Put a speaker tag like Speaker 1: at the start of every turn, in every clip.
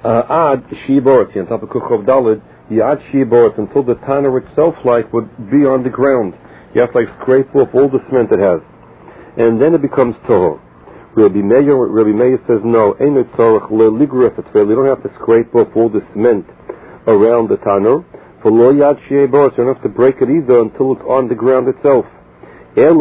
Speaker 1: Add Shiborit, on top of Kuchov Dalid, you add Shiborit until the tanner itself would be on the ground. You have to scrape off all the cement it has. And then it becomes Toho. Rabbi Meir says no, you don't have to scrape off all the cement around the tanner. For lo yad you don't have to break it either until it's on the ground itself. As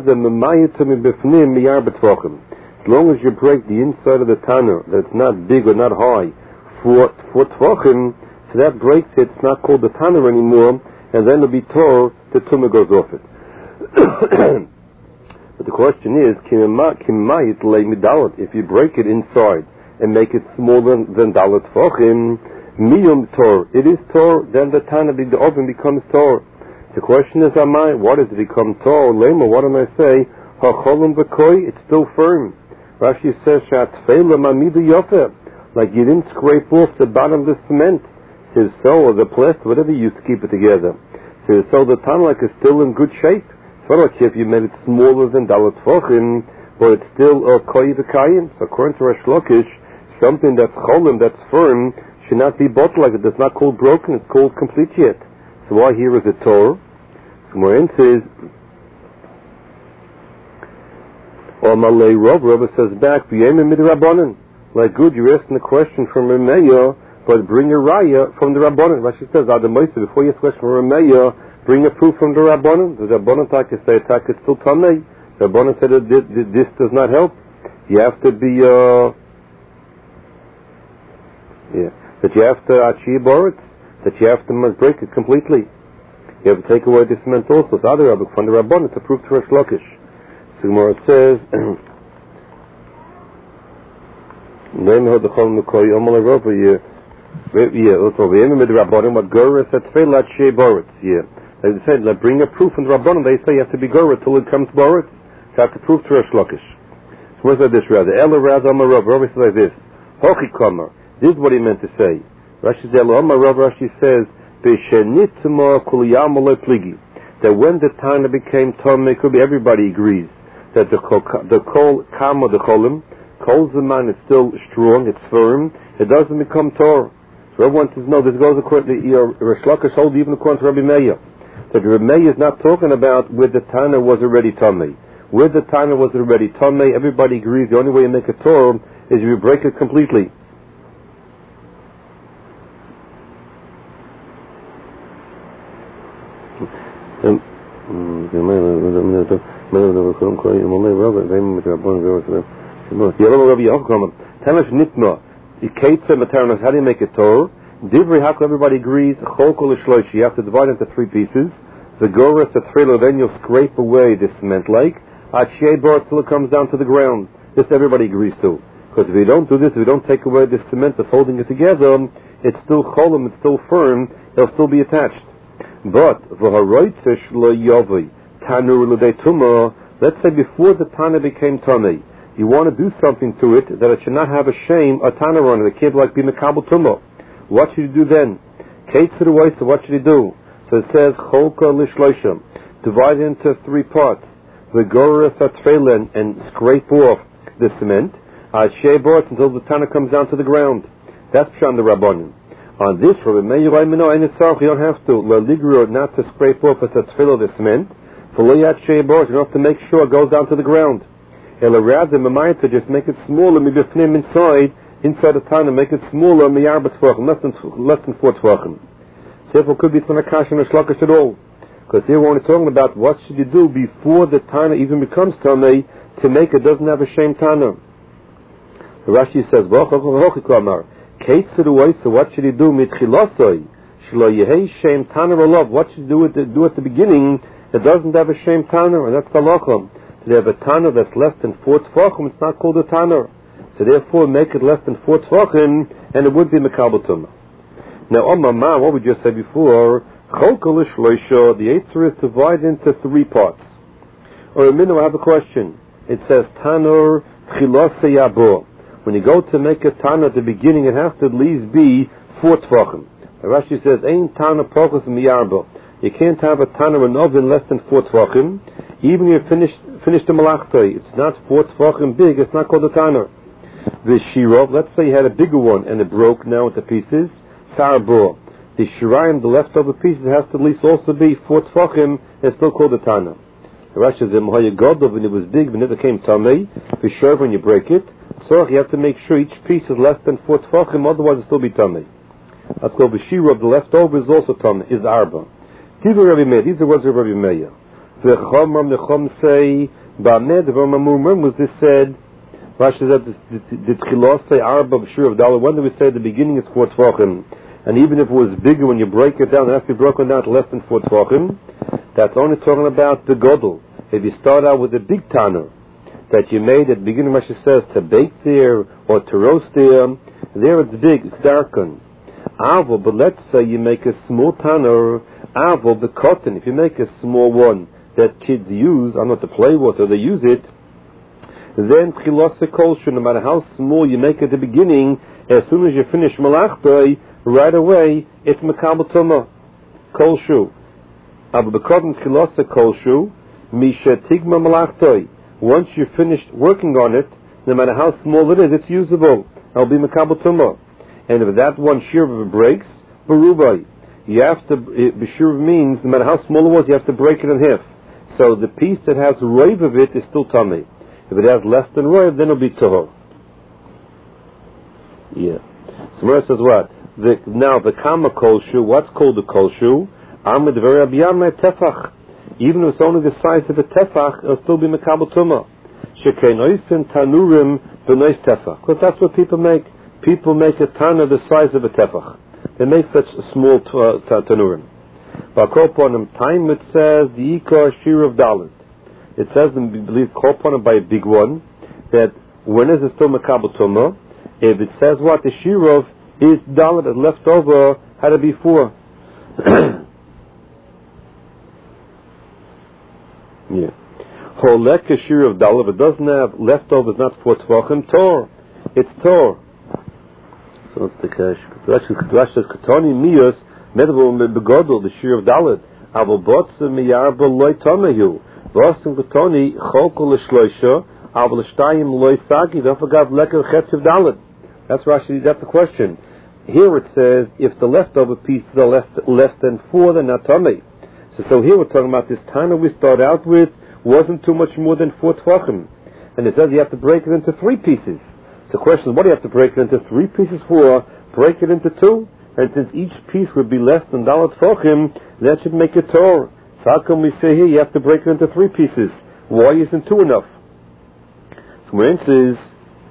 Speaker 1: long as you break the inside of the tanner, that's not big or not high, for tvachim, so that breaks it, it's not called the tanner anymore, and then it'll be tore, the tumah goes off it. But the question is, if you break it inside and make it smaller than dalat tvachim, miyum tor, it is tor, then the tanner, the oven becomes tor. The question is, what does it become tor? Lema, what do I say? Ha'cholim v'koi, it's still firm. Rashi says, Shatfeila mamidu yofer, like you didn't scrape off the bottom of the cement. Says so, or the plaster, whatever you used to keep it together. Says so, the tanner is still in good shape. It's not like if you made it smaller than dalat tvachim, but it's still koi v'kayim. So according to Resh Lakish, something that's cholim, that's firm, should not be bought like it. It's not called broken, it's called complete yet. So why here is it Torah? So Moran says, or Malay Rabba says back, like good, you're asking the question from Rameya, but bring a raya from the Rabbanan. Rashi says, before you ask a question from Rameya, bring a proof from the Rabbanan. The Rabbanan say it's still Tamei. The Rabbanan said that this does not help. You have to be, that you have to achieve boritz, that you have to break it completely. You have to take away the cement also. So other Rabbi from the Rabbanan, it's a proof to Resh Lakish. So Gemara says, like they said, like bring a proof from the Rabbanan, they say you have to be Gorah till it comes Boritz. So you have to prove to Resh Lakish. So what's that this rather? Ela Raz Amar Rav. Rav says like this. Hochi Kamar. This is what he meant to say. Rashi says, Ela Amar Rav, Rashi says, that when the Tana became Tomei, could be everybody agrees that the Kol Kama, the Cholim, Kol Zaman is still strong, it's firm, it doesn't become Torah. So everyone says, no, this goes according to Resh Lakish hold even according to Rabbi Meir. That Rabbi Meir is not talking about where the Tana was already Tomei. Where the Tana was already Tomei, everybody agrees the only way you make a Torah is if you break it completely. How do you make a Torah? Everybody agrees. You have to divide into three pieces. The Goras, the Thrilo, then you'll scrape away the cement lake. Till it comes down to the ground. This everybody agrees to. Because if you don't do this, if you don't take away the cement that's holding it together, it's still cholim, it's still firm, it'll still be attached. But let's say before the Tana became Tamei, you want to do something to it that it should not have a shame, a Tana on it. It can't like be Mekabel Tumah. What should you do then? Kate to the way, so what should you do? So it says Cholka Lishloisham. Divide it into three parts. The Goras Atfelen and scrape off the cement. Shebot until the Tana comes down to the ground. That's Pshan the Rabbanim. On this, Rabbi Meir, you don't have to. Laligro, not to scrape off as a tefillah the cement. For loyat sheibor, you don't have to make sure it goes down to the ground. Elaradze mamayat to just make it smaller, maybe inside the Tana, make it smaller, miyarba tvachim, less than 4 tvachim. Therefore, could be Tanakash and Shlakish at all. Because here we're only talking about what should you do before the Tana even becomes Tamei to make it doesn't have a shame Tana. The Rashi says, Kate to the way, so what should he do? Mitchilosoi, shlo yehei shem Tana olav. What should you do at the beginning? It doesn't have a shame Tana, and that's the halachah. So they have a Tana that's less than 4 tvachim, it's not called a Tana. So therefore, make it less than 4 tvachim, and it would be mekabel tumah. Now, on Mama, what we just said before, Cholkol Shloisha, the Eitzah is divided into 3 parts. Or a minute, I have a question. It says Tanur Chilose Yabo. When you go to make a Tana at the beginning, it has to at least be 4 tvachim. Rashi says, Ein Tana Pokos Miyarbo. You can't have a Tana or an oven less than 4 tvachim. Even if you finish the Malachtoi, it's not 4 tvachim big, it's not called a Tana. The shirov, let's say you had a bigger one and it broke now into pieces. Sarbo. The shirayim, the leftover pieces, has to at least also be 4 tefachim. It's still called a tana. The Rashi says, when it was big, when it became tamei, for sure when you break it, so you have to make sure each piece is less than 4 tefachim, otherwise it will still be tamei. That's called the shirov, the leftover is also tamei, is arba. These are the words of Rabbi Meir. The Chacham say, Ba'amed, when was this said? Rashi said, did Chilos say arba b'shir of dollar? When did we say the beginning is 4 tefachim? And even if it was bigger, when you break it down, it has to be broken down to less than 4 tefachim. That's only talking about the godel. If you start out with a big tanner that you made at the beginning, Rashi says to bake there or to roast there it's big, it's darkened. Avo, but let's say you make a small tanner, avo, the cotton, if you make a small one that kids use, I'm not to play with, or they use it, then chilos kolshu, no matter how small you make at the beginning, as soon as you finish malachtoi, right away, it's mekabel tumah, kolshu. Aber bekodem chilos kolshu, misha tigma malachtoi. Once you've finished working on it, no matter how small it is, it's usable. It'll be mekabel tumah. And if that one shirv breaks, berubai. You have to, b'shirv means, no matter how small it was, you have to break it in half. So the piece that has roiv of it is still tummy. If it has less than roiv, then it'll be toho. Yeah. So Mara says what? Now the kama kolshu, what's called the kolshu? Amid v'rabiyama tefach. Even if it's only the size of a tefach, it'll still be mekabel tumah. Shekein oisin tanurim b'nois tefach. Because that's what people make. People make a tana the size of a tefach. They make such small tanurim. But Kolponim time it says the ikar shir of dalit. It says in believe Kolponim by a big one that when is it still mekabel tumah? If it says what the shir of is dalit and left over had to be 4. Yeah. Holek a shir of dalit, if it doesn't have leftovers, not 4 tefachim, tor. It's tor. So it's the cash. Rashi says katoni miyos medavum begodol the shir of dalit. Avol botzim miyarba loy tomehu. Botzim katoni chokol l'shloisha. Avol l'shtayim loy sagi. Don't forget leker chetz of dalit. That's Rashi. That's the question. Here it says if the leftover pieces are less than 4, then not tomei. So here we're talking about this tana we start out with wasn't too much more than 4 tefachim, and it says you have to break it into 3 pieces. So the question is, what do you have to break it into 3 pieces for? Break it into 2, and since each piece would be less than dalat tefachim, that should make it tor. So how come we say here you have to break it into 3 pieces? Why isn't 2 enough? So my answer is,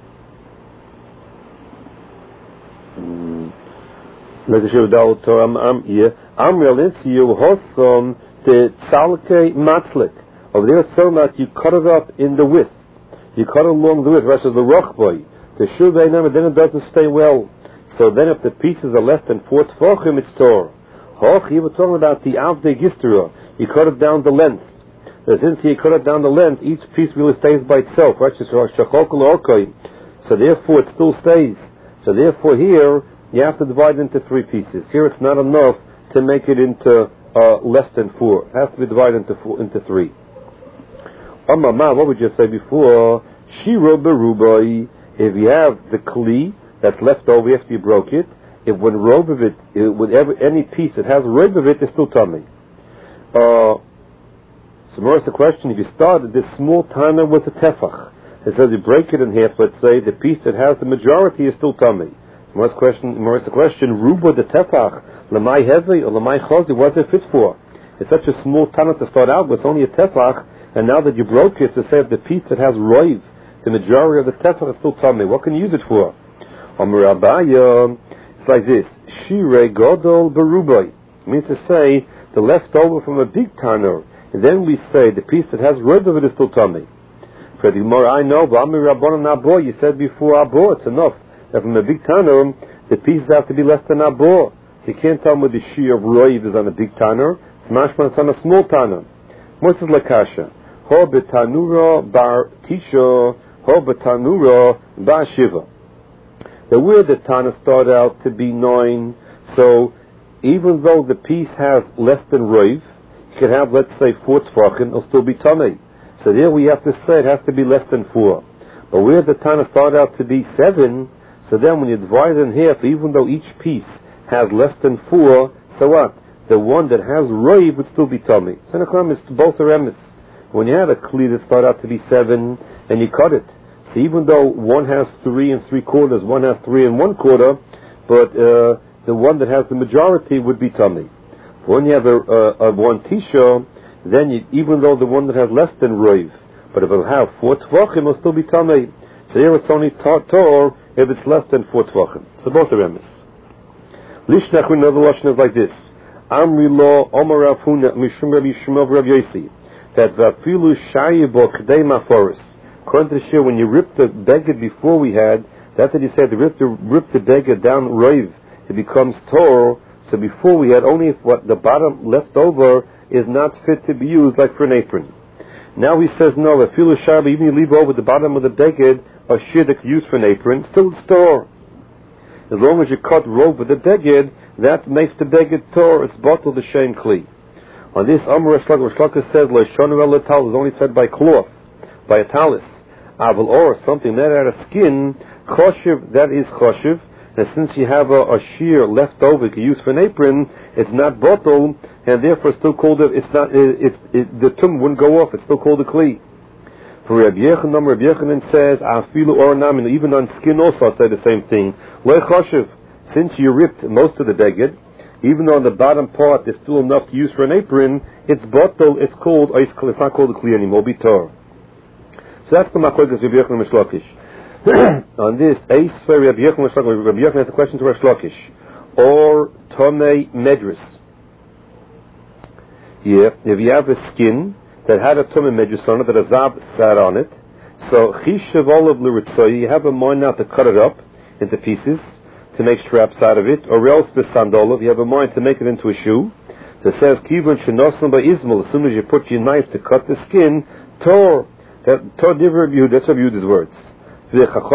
Speaker 1: the tzalke matzlik. Over there, so that you cut it up in the width. You cut it along the width. Rest of the rochboy. The shuvay number, then it doesn't stay well. So then, if the pieces are less than 4 tefachim, it's tor. Hoch, you were talking about the avde gistera. You cut it down the length. Since you cut it down the length, each piece really stays by itself. Right? So therefore, it still stays. So therefore, here you have to divide it into 3 pieces. Here, it's not enough to make it into less than 4. It has to be divided into 3. What would you say before? Shiro berubai. If you have the kli that's left over after you broke it, if when robe of it, any piece that has robe of it, is still tummy. So more is the question: if you started this small tana with a tefach, it says you break it in half. Let's say the piece that has the majority is still tummy. More is the question: ruba the tefach, lamai heavy or lamai chazi? What's it fit for? It's such a small tana to start out with, it's only a tefach. And now that you broke it, to say if the piece that has roiv, the majority of the tefach is still tummy, what can you use it for? It's like this: shirei godol berubai. Means to say the leftover from a big tanner, and then we say the piece that has roiv of it is still tummy. For the Gemara, I know, you said before abor, it's enough that from a big tanner the pieces have to be less than abor. So you can't tell me the shear of roiv is on a big tanner. Smashman it's on a small tanner. What's the lakasha? Ho betanura bar tisha, ho betanura bar shiva. The word the tana started out to be 9, so even though the piece has less than roiv, you can have, let's say, 4 tefachim, it'll still be tummy. So there we have to say it has to be less than 4. But where the Tana started out to be 7, so then when you divide it in half, even though each piece has less than 4, so what? The one that has roiv would still be tummy. So it's both are emes. When you have a kli that started out to be 7, and you cut it, so even though one has 3 3/4, one has 3 1/4, but the one that has the majority would be tummy. When you have a one tisha, then even though the one that has less than roiv, but if it'll have 4 tvachim, it'll still be tummy. So here it's only tor if it's less than 4 tvachim. So both are emes. Lishnach, another lashon is like this: Amri lo Omar Rav Huna Mishum Rabbi Shmuel Rav Yosi, that vafilu shayibo k'dei maforis. According to the shir, when you rip the beged before we had, that's what he said, to rip the beged down roiv, it becomes tor. So before we had, only if what the bottom left over is not fit to be used, like for an apron. Now he says no, vafilu shayibo, even you leave over the bottom of the beged, a shir that you use for an apron, still tor. As long as you cut rope with the beged, that makes the beged tor, it's bottled the shem kli. On this, Amr Rishlaka says, Leishonu el tal is only said by cloth, by a talis. Aval or something made out of skin, choshev, that is choshev, and since you have a shear left over you can use for an apron, it's not bottled, and therefore it's still called the tum wouldn't go off, it's still called a kli. For Rabbi Yechanan says, Afilu or namin, even on skin also I say the same thing. Le choshev, since you ripped most of the beged, even though on the bottom part there's still enough to use for an apron, it's bottle, it's not called a kli anymore, bitor. So that's the makoikas Rabbi Yechanan Mishlokish. On this, Rabbi Yechanan has a question to Rish Lakish. Or Tomei Medris. Yeah, if you have a skin that had a Tomei Medris on it, that a Zab sat on it, so Chishav Olav L'Ritzoy, you have a mind now to cut it up into pieces, to make straps out of it, or else the sandolov, you have a mind to make it into a shoe. So it says, Kivun Shenosan by Ismail, as soon as you put your knife to cut the skin, Tor, Tor Diver Yud, that's what Yud his words. You have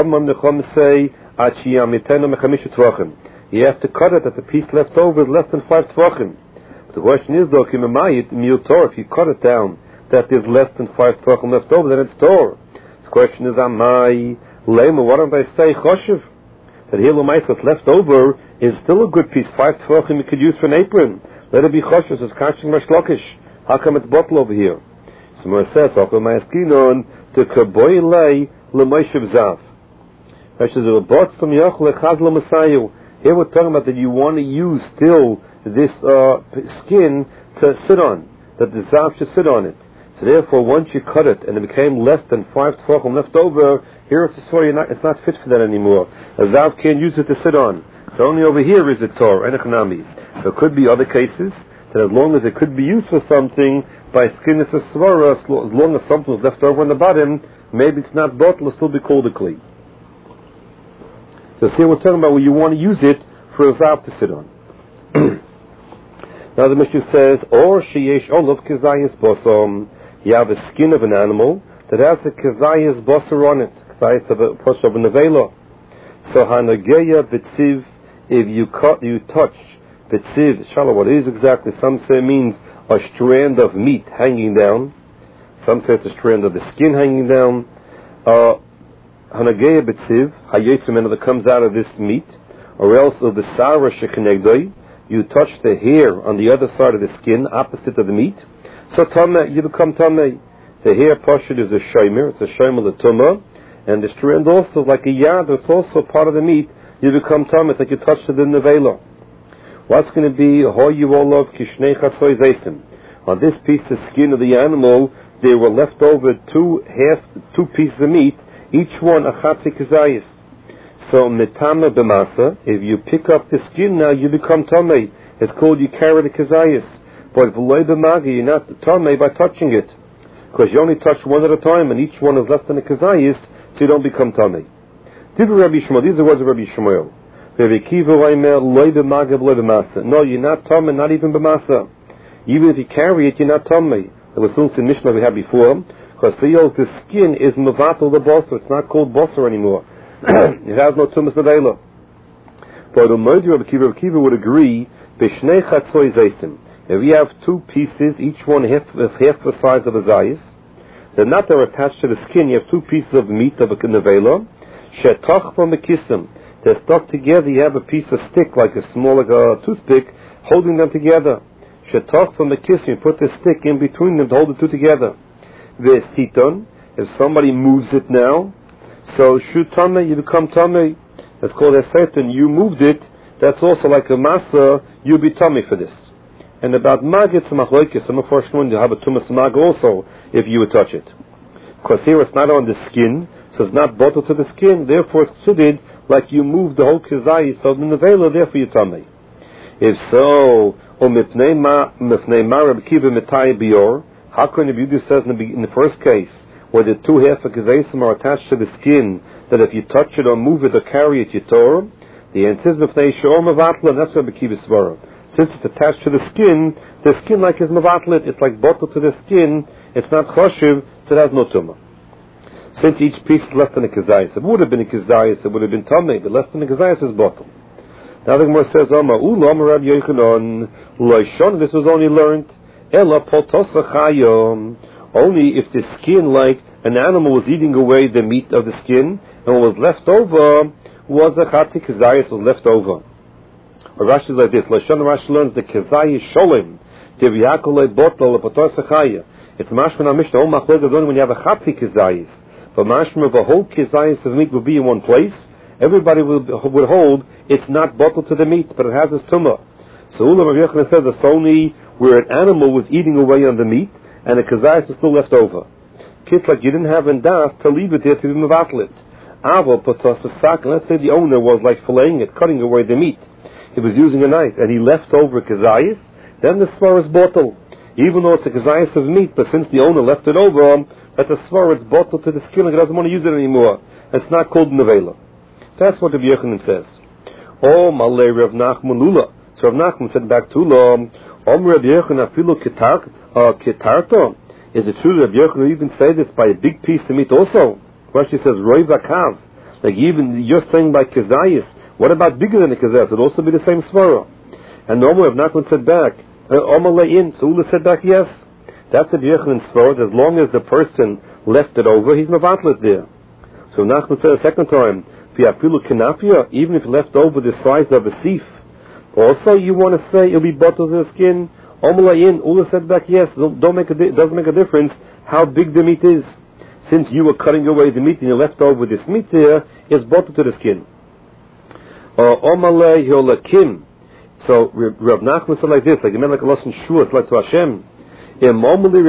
Speaker 1: to cut it that the piece left over is less than 5 tvachim. The question is though, if you cut it down that there's less than 5 tvachim left over, then it's Tor. The question is, Amai, Lema, why don't I say Choshev? That here what's left over is still a good piece, 5 tvachim you could use for an apron. Let it be Choshev, it's catching Rish Lakish. How come it's bottle over here? So Mar says, to Kaboy L'Moshev Zav. Here we're talking about that you want to use still this skin to sit on, that the Zav should sit on it. So therefore, once you cut it and it became less than 5 tvachim left over, here it's not fit for that anymore. A Zav can't use it to sit on. So only over here is it Tor, and Echanami. There could be other cases that as long as it could be used for something, by skin it's a svara, as long as something was left over on the bottom, maybe it's not bottle, it'll still be called a kli. So here we're talking about where you want to use it for a zav to sit on. Now the Mishnah says, or sheyesh olav kezayis bosom, you have a skin of an animal that has a kezayis bosor on it, kezayis of a portion of a nevela. So hanageya betziv, if you touch betziv, shalom, what it is exactly, some say it means a strand of meat hanging down. Some say it's a strand of the skin hanging down. Hanageya betziv, hayetzim, that comes out of this meat, or else of the sara shekenegdoi, you touch the hair on the other side of the skin, opposite of the meat. So tameh, you become tameh. The hair portion is a shomer, it's a shomer the tumah, and the strand also is like a yad, it's also part of the meat. You become tameh, it's like you touched it in the nevela. What's going to be hoyuolov kishnei chatzoy zeisim? On this piece of skin of the animal, there were left over two pieces of meat, each one a chatzi kazayis. So metame b'masa, if you pick up the skin now, you become tamei. It's called you carry the kazayis. But v'loy b'magi, you're not tamei by touching it, because you only touch one at a time, and each one is less than a kazayis, so you don't become tamei. These are the words of Rabbi Shmuel. No, you're not tamei, not even b'masa. Even if you carry it, you're not tamei. It was still in Mishnah we had before, because the skin is mevatel the bosor. It's not called bosor anymore. It has no tumas nevela. But the Moed Rabbi Kiva would agree, b'shnei chatzoy zeisim. If we have 2 pieces, each one half the size of a zayis, They're not they're attached to the skin. You have two pieces of meat of a nevela. Shetoch from the kissim. They're stuck together. You have a piece of stick, like a small, like a toothpick, holding them together. Shetoch from the kissim. You put the stick in between them to hold the two together. Vesiton. If somebody moves it now, so shoot tamei, you become tamei. That's called a seton. You moved it. That's also like a masa. You'll be tamei for this. And about maggot machloikis, some of us you have a tumas mag also if you would touch it. Because here it's not on the skin, so it's not bottled to the skin. Therefore, it's considered like you moved the whole kizayis of the nevela. Therefore, you tamei. If so, mifnei marab kiva mitai bior. How can the beauty says in the first case, where the two half of kizayim are attached to the skin, that if you touch it or move it or carry it, you tore? The answer is mifnei she'or mevatla, and that's what bekiva svara. Since it's attached to the skin like is mevatlet, it's like bottled to the skin, it's not choshev, so it has no tumah. Since each piece is less than a kizayis, it would have been a kizayis, it would have been tamei, but less than a kizayis is bottled. Now the Gemara says, Rab Yochanan, loishon, this was only learned, ela potosa chayom, only if the skin, like an animal, was eating away the meat of the skin, and what was left over was a chatzi kizayis was left over. Or Rashi is like this, Lashon Rashi learns the kizayis sholem, deviyakole botol potosa chaya. It's mashman mishnah. All machlok is only when you have a chatzi kizayis. But mashman, the whole kizayis of meat will be in one place. Everybody would hold it's not bottled to the meat, but it has its tumah. So Ula Rav Yochanan says it's only where an animal was eating away on the meat, and the kizayis is still left over. Kids like you didn't have in das to leave it there to be mevatlet. Aval potos sak. Let's say the owner was like filleting it, cutting away the meat. He was using a knife, and he left over kizayis. Then the svar is bottled, even though it's a kizayis of meat. But since the owner left it over, that the svar is bottled to the skin, and he doesn't want to use it anymore. It's not called nevela. That's what the Yochanan says. Oh, malay Rav Nachman lula. So Rav Nachman said back to Ula, Rav Yochanan afilu ketarto. Is it true that Rav Yochanan even say this by a big piece of meat also? Rashi says roi vakav. Like even you're saying by kizayis. What about bigger than a kizayis? It would also be the same svara. And normally Rav Nachman said back, in. So Ula said back, yes. That's Rav Yochanan's svara. As long as the person left it over, he's mevatlet there. So Rav Nachman said a second time, even if left over the size of a sieve, also you want to say it'll be bottled in the skin. Ula said back, yes. Doesn't make a difference how big the meat is. Since you were cutting away the meat and you left over this meat there, it's bottled to the skin. So Rav Nachman said like this, like a man like a lesson shua, it's like to Hashem. Even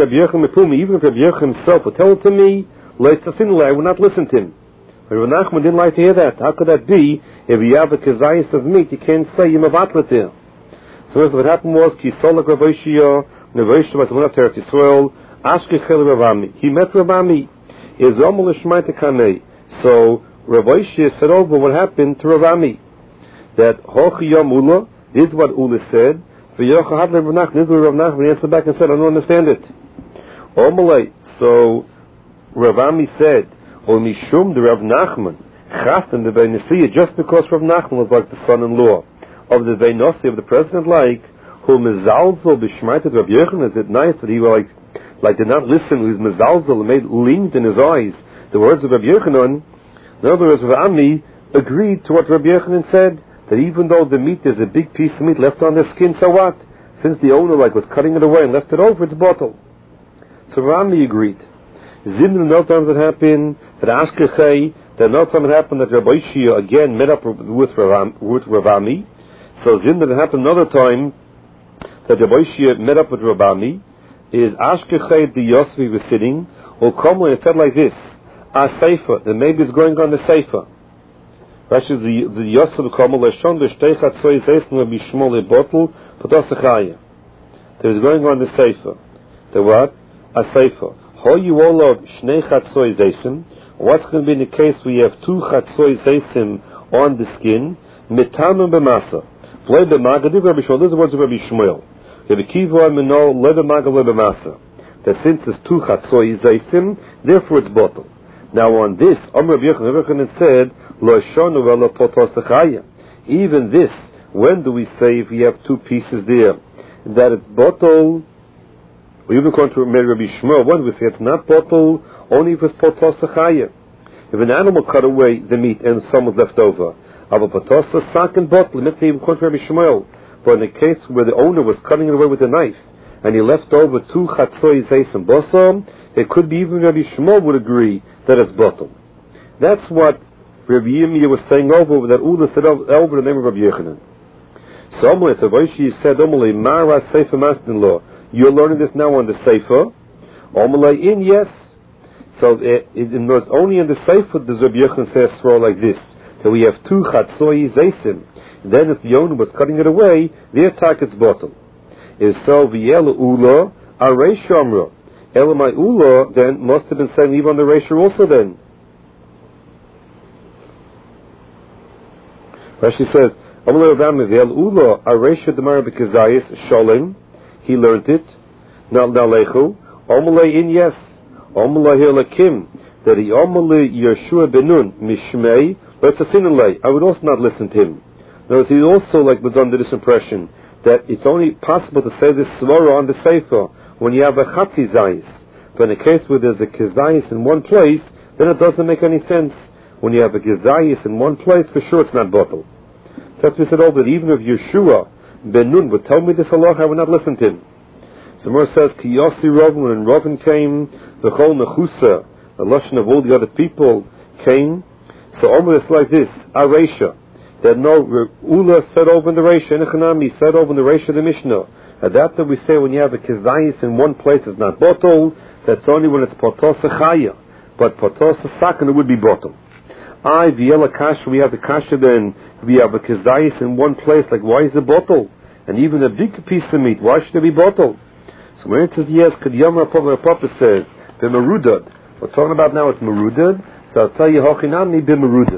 Speaker 1: if Rav Yochanan himself would tell it to me, I would not listen to him. But Rav Nachman didn't like to hear that. How could that be? If you have a kazayis of meat, you can't say you're mevatlet there. So what happened was, Kisolak Rav Oshia, Rav Oshia was one of Teretz Yisrael, Ashkechel Rav Ami. He met Rav Ami. Is Romal Shmaita Kanei. So Rav Oshia said over what happened to Rav Ami. That Hochi Yom Ula, this is what Ula said. For Yochad Rav Nachman, this is what Rav Nachman answered back and said, I don't understand it. Omalei. So Rav Ami said, Mishum the Rav Nachman, Chastan the Veinasiya, just because Rav Nachman was like the son-in-law of the Veinasi of the president, like who mezalzel b'shmaitet Rav Yochanan. Is it nice that he was like did not listen? Who's mezalzel made leaned in his eyes the words of Rav Yochanan. In other words, Rav Ami agreed to what Rav Yochanan said, that even though the meat is a big piece of meat left on the skin, so what? Since the owner was cutting it away and left it over, it's bottled. So Rav Ami agreed. Zimn, no times it happened that Ashkechei, that no time it happened that Rabbi Shia again met up with Rav Ami. So Zimn, it happened another time that Rabbi Shia met up with Rav Ami. Is Ashkechei the Yosvi was sitting, or Komla, it said like this, a Sefer, that maybe it's going on the Sefer. Rashi is the Yosef Komla, Leshon, the Shteichat Soy Zeisen, will be Shmol, a bottle, but also Chaya. That is going on the Sefer. The what? A Sefer. What's going to be in the case where you have two chatzoi zeisim on the skin? Mitanum b'masa. V'lei b'maga, this is the words of Rabbi Shmuel. Rabbi Kiva Mino, v'lei b'maga, v'lei b'masa. That since there's two chatzoi zeisim, therefore it's bottled. Now on this, Rabbi Yochanan said, Lo shonu v'lo potos echaya. Even this, when do we say if we have two pieces there, that it's bottled? Or even according to Rabbi Shmuel, when we say it's not bottle, only if it's potosa chaya. If an animal cut away the meat and some was left over, of a potosa sak and bottle, let's say even according to Rabbi Shmuel. But in the case where the owner was cutting it away with a knife, and he left over 2 chatzoi zeis and basar, it could be even Rabbi Shmuel would agree that it's bottle. That's what Rabbi Yirmiyah was saying over that Ula said over the name of Rabbi Yochanan. So Rashi said, Mara Sefer Mastin-Law. You're learning this now on the Sefer. In, yes. So it was only in the Sefer does Rabbi Yochanan say a svara like this. So we have 2 chatzoi zeisim. Then if the owner was cutting it away, their target's bottle. Is so v'yela ula a reisha amra. Elamai ula then must have been saying leave on the reisha also then. Rashi says, Amalei Ravami v'yela ula a reisha demara b'kezayis sholem. He learned it. Nalechu. Amalei in yes. Amalei helakim. That he amalei Yeshua benun mishmei. Let's assume I would also not listen to him. Notice he also was under this impression that it's only possible to say this svara on the sefer when you have a chatzi zayis. But in a case where there's a kezayis in one place, then it doesn't make any sense. When you have a kezayis in one place, for sure it's not bottle. That's what we said over that even if Yeshua ben Nun would tell me this halacha, I would not listen to him. So Mer says, Ki Yossi Rovin, when Rovin came, the whole Nechusa, the lashon of all the other people came. So Omer is like this, Aresha. That no, Ula said over in the Reisha, Nechanami said over in the Reisha of the Mishnah. And that we say when you have a kezayis in one place is not bottle, that's only when it's potosa chaya. But potosa sakan it would be bottle. V'yela kasha, we have the kasha then, we have a kezayis in one place, like why is it bottle? And even a big piece of meat, why should it be bottle? So when it says yes, Kad Yamar Papa says, B'merudad. We're talking about now it's merudad, so I'll tell you, Hochinami B'merudad.